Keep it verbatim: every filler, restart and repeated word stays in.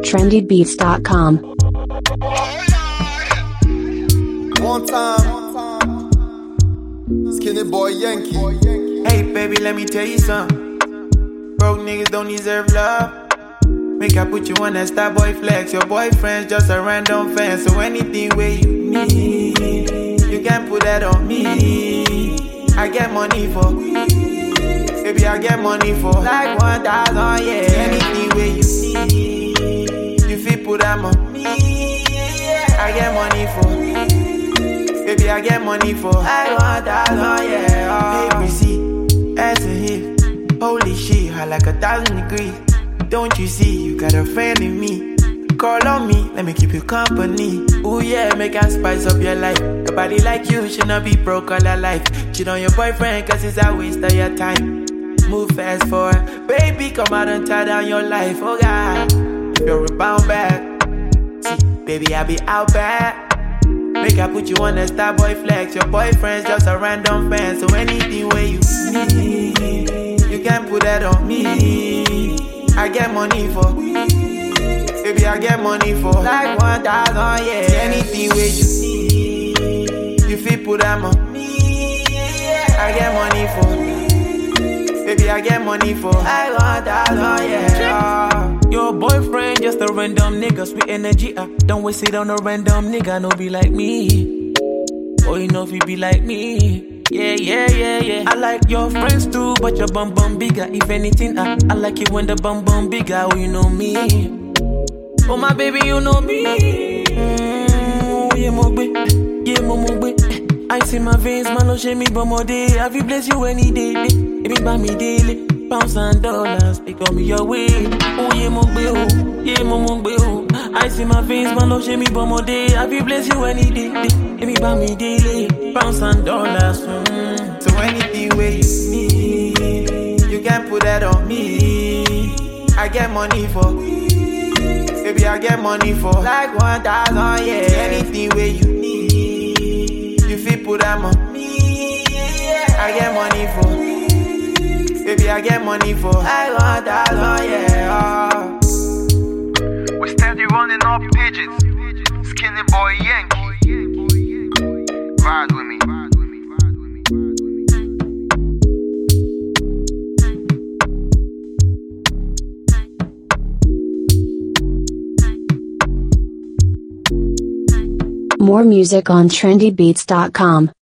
trendy beats dot com. One time, Skinny Boy Yankee. Hey baby, let me tell you something. Broke niggas don't deserve love. Make I put you on that star boy flex. Your boyfriend's just a random fan. So anything where you need, you can put that on me. I get money for, baby, I get money for like one thousand, yeah. Anything where you need, you feel put that on me. I get money for, baby, I get money for like one thousand, yeah. Hey, we see, ass and hip, holy shit, hot like a thousand degrees. Don't you see, you got a friend in me. Call on me, let me keep you company. Ooh yeah, make us spice up your life. Nobody like you should not be broke all your life. Cheat on your boyfriend cause it's a waste of your time. Move fast forward, baby, come out and tie down your life. Oh God, you're rebound back. See, baby, I be out back. Make I put you on the star boy flex. Your boyfriend's just a random fan. So anything where you need, you can put that on me. I get money for, baby, I get money for like one thousand, yeah. Anything where you need, you feel put them on me. I get money for, baby, I get money for like one thousand, yeah. Your boyfriend just a random nigga, sweet energy. Uh, don't waste it on a random nigga, no be like me. Oh, you know if you be like me. Yeah, yeah, yeah, yeah. I like your friends too, but your bum bum bigger. If anything, I, I like it when the bum bum bigger. Oh, you know me. Oh, my baby, you know me. Mm, yeah, mo gbe, yeah, mo mo gbe. I see my veins, man, no shame me, but more day. I will bless you any day. It be by me daily. Pounds and dollars, they call me your way. Oh, yeah, mo gbe, oh, yeah, mo mo gbe, oh. I see my veins, man, no shame me, but more day. I will bless you any day. It be by me daily. Pounds and dollars. Mm. So anything where you need, you can put that on me. I get money for, baby, I get money for like one thousand, yeah. Anything where you need, you feel put them on me. I get money for, baby, I get money for like one thousand, yeah. We steady running up digits. Skinny Boy Yankee. Ride with me. More music on trendy beats dot com.